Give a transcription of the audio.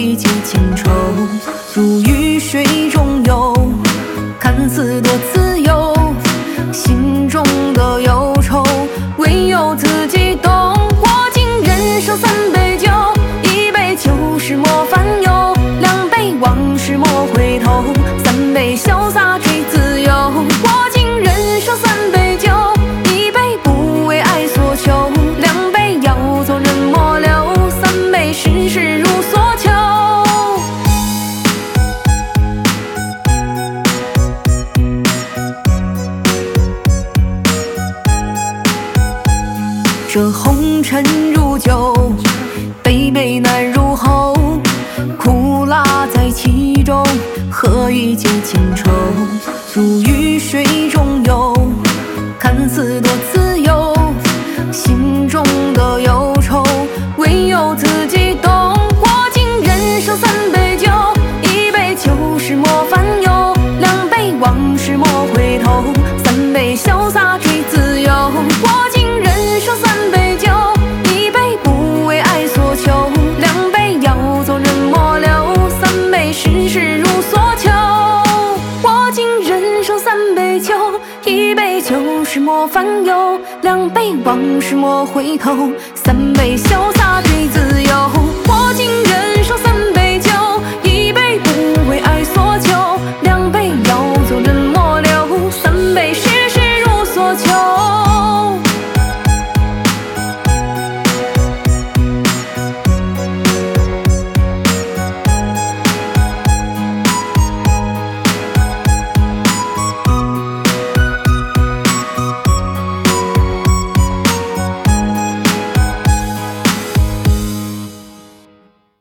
一解情愁？如鱼水中游，看似多自由，心中的忧愁唯有自己懂。我敬人生3杯酒，1杯旧事莫烦忧，2杯往事莫回头，3杯潇洒追自由。我敬人生3杯酒，1杯不为爱所求，2杯要做人莫留，3杯事事如所求。这红尘如酒，杯杯难入喉，苦辣在其中，何以解情愁？如鱼水中游，看似多自由，心中的忧愁唯有自己懂。我敬人生3杯酒，1杯旧事莫烦忧，2杯往事莫回头，3杯潇洒追自由。我敬人生3杯酒，1杯不为爱所求，2杯要做人莫留，3杯事事如所求。我敬人生3杯酒，1杯旧事莫烦忧，2杯往事莫回头，3杯潇洒追自由。